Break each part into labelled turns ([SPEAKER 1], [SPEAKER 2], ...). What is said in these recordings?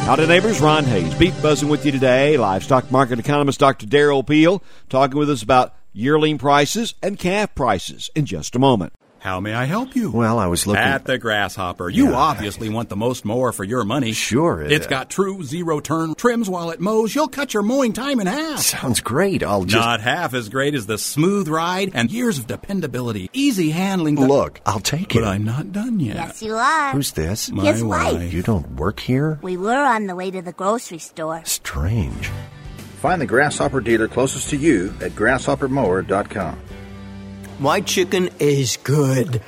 [SPEAKER 1] Howdy, neighbors. Ron Hayes, Beef Buzzing with you today. Livestock market economist Dr. Darrell Peel talking with us about yearling prices and calf prices in just a moment.
[SPEAKER 2] How may I help you?
[SPEAKER 3] Well, I was looking...
[SPEAKER 2] At the Grasshopper. You obviously want the most mower for your money.
[SPEAKER 3] Sure.
[SPEAKER 2] It's got true zero-turn trims while it mows. You'll cut your mowing time in half.
[SPEAKER 3] Sounds great. I'll just...
[SPEAKER 2] Not half as great as the smooth ride and years of dependability. Easy handling.
[SPEAKER 3] Look, I'll take it.
[SPEAKER 2] But I'm not done yet.
[SPEAKER 4] Yes, you are.
[SPEAKER 3] Who's this?
[SPEAKER 2] My
[SPEAKER 4] His wife.
[SPEAKER 3] You don't work here?
[SPEAKER 4] We were on the way to the grocery store.
[SPEAKER 3] Strange.
[SPEAKER 5] Find the Grasshopper dealer closest to you at grasshoppermower.com.
[SPEAKER 6] My chicken is good.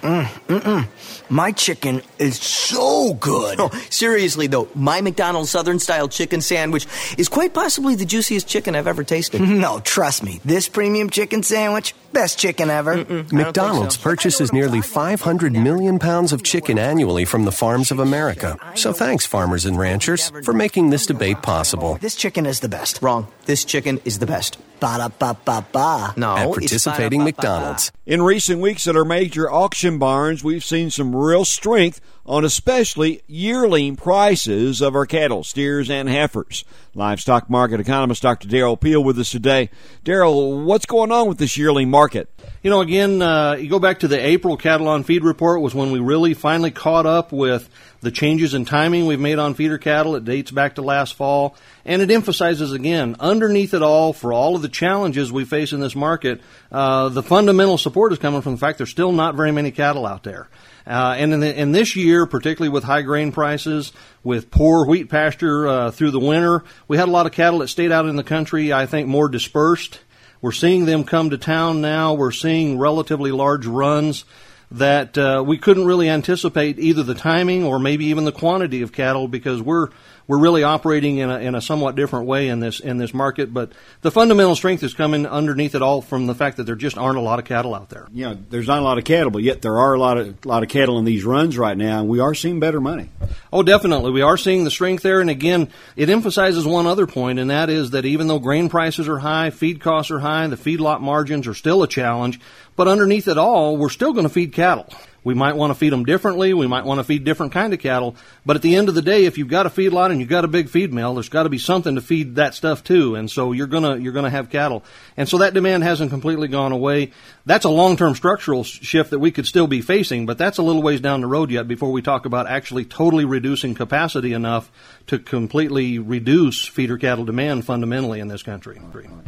[SPEAKER 6] My chicken is so good. Oh, seriously, though, my McDonald's Southern-style chicken sandwich is quite possibly the juiciest chicken I've ever tasted.
[SPEAKER 7] No, trust me. This premium chicken sandwich, best chicken ever.
[SPEAKER 8] McDonald's purchases nearly 500 million pounds of chicken annually from the farms of America. So thanks, farmers and ranchers, for making this debate possible.
[SPEAKER 7] This chicken is the best.
[SPEAKER 6] Wrong. This chicken is the best.
[SPEAKER 7] Ba-da-ba-ba-ba.
[SPEAKER 6] No,
[SPEAKER 8] At
[SPEAKER 6] it's
[SPEAKER 8] participating McDonald's.
[SPEAKER 1] In recent weeks at our major auction barns, we've seen some real strength on especially yearling prices of our cattle, steers and heifers. Livestock market economist Dr. Darrell Peel with us today. Darrell, what's going on with this yearling market?
[SPEAKER 9] You know, again, you go back to the April cattle on feed report was when we really finally caught up with the changes in timing we've made on feeder cattle. It dates back to last fall, and it emphasizes again, underneath it all, for all of the challenges we face in this market, the fundamental support is coming from the fact there's still not very many cattle out there. And in this year, particularly with high grain prices, with poor wheat pasture through the winter, we had a lot of cattle that stayed out in the country, I think, more dispersed. We're seeing them come to town now. We're seeing relatively large runs that we couldn't really anticipate either the timing or maybe even the quantity of cattle because we're really operating in a somewhat different way in this market. But the fundamental strength is coming underneath it all from the fact that there just aren't a lot of cattle out there.
[SPEAKER 1] You know, there's not a lot of cattle, but yet there are a lot of cattle in these runs right now, and we are seeing better money.
[SPEAKER 9] Oh, definitely. We are seeing the strength there. And again, it emphasizes one other point, and that is that even though grain prices are high, feed costs are high, the feedlot margins are still a challenge. But underneath it all, we're still going to feed cattle. We might want to feed them differently. We might want to feed different kind of cattle. But at the end of the day, if you've got a feedlot and you've got a big feed mill, there's got to be something to feed that stuff too. And so you're gonna have cattle. And so that demand hasn't completely gone away. That's a long-term structural shift that we could still be facing, but that's a little ways down the road yet before we talk about actually totally reducing capacity enough to completely reduce feeder cattle demand fundamentally in this country.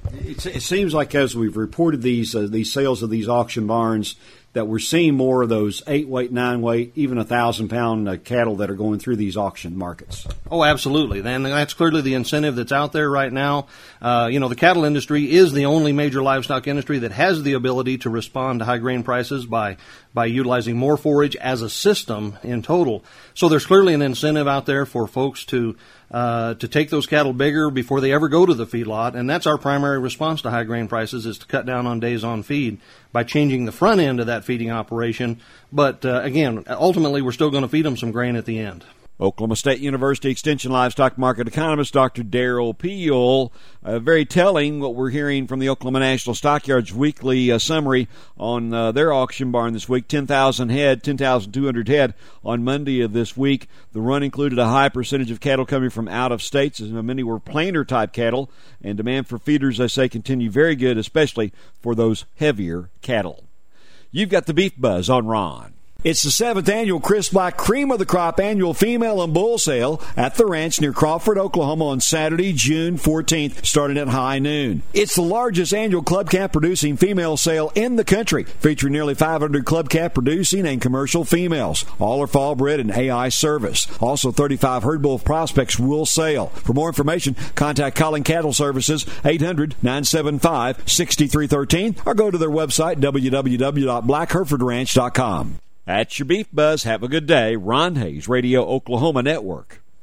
[SPEAKER 1] It seems like as we've reported these sales of these auction barns, that we're seeing more of those 8-weight, 9-weight, even 1,000-pound cattle that are going through these auction markets.
[SPEAKER 9] Oh, absolutely. And that's clearly the incentive that's out there right now. The cattle industry is the only major livestock industry that has the ability to respond to high grain prices by utilizing more forage as a system in total. So there's clearly an incentive out there for folks to take those cattle bigger before they ever go to the feedlot, and that's our primary response to high grain prices is to cut down on days on feed by changing the front end of that feeding operation. But again, ultimately, we're still going to feed them some grain at the end.
[SPEAKER 1] Oklahoma State University Extension livestock market economist Dr. Darrell Peel. Very telling what we're hearing from the Oklahoma National Stockyards weekly summary on their auction barn this week. 10,200 head on Monday of this week. The run included a high percentage of cattle coming from out of states, as many were planer type cattle, and demand for feeders, they say, continue very good, especially for those heavier cattle. You've got the Beef Buzz on Ron. It's the 7th annual Chris Black Cream of the Crop annual female and bull sale at the ranch near Crawford, Oklahoma on Saturday, June 14th, starting at high noon. It's the largest annual club calf producing female sale in the country, featuring nearly 500 club calf producing and commercial females. All are fall bred and AI service. Also 35 herd bull prospects will sale. For more information, contact Collin Cattle Services 800-975-6313 or go to their website www.blackherefordranch.com. That's your Beef Buzz. Have a good day. Ron Hayes, Radio Oklahoma Network.